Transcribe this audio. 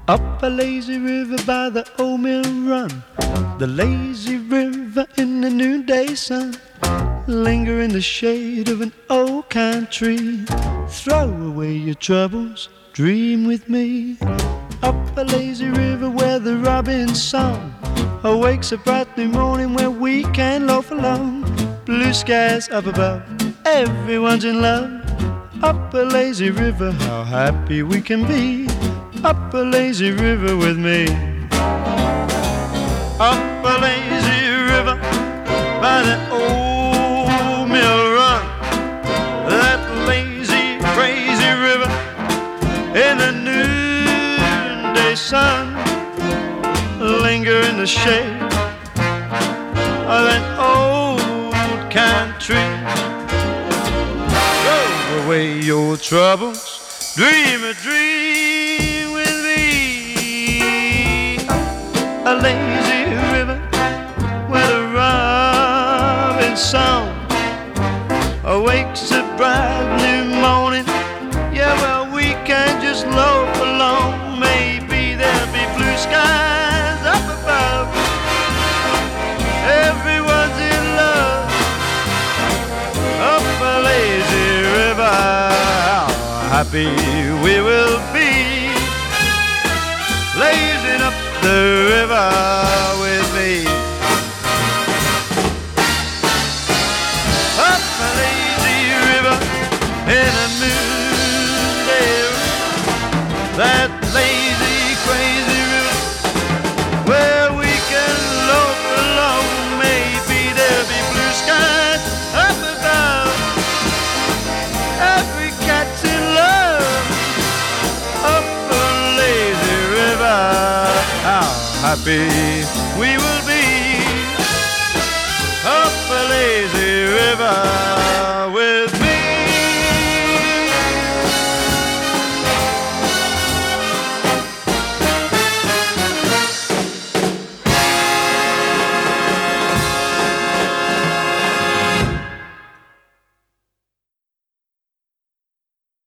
Up a lazy river by the old mill run, the lazy river in the noonday sun. Linger in the shade of an old kind tree. Throw away your troubles, dream with me. Up a lazy river where the robin's song awakes a bright new morning where we can loaf along. Blue skies up above, everyone's in love. Up a lazy river, how happy we can be. Up a lazy river with me. Up a lazy river by the old mill run. That lazy, crazy river in the noonday sun. Linger in the shade of an old kind tree. Throw away your troubles, dream a dream with me. A lazy river where the robin's song awakes a bright new morning. Yeah, well, we can just loaf along. Maybe there'll be blue skies up above. Everyone's in love. Up a lazy river, how happy we will be. Lazing up the river with me. Up a lazy river in a noonday. That lazy, crazy river where we can loaf along. Maybe there'll be blue skies up above. Every cat's in love. Up a lazy river, how happy we will be.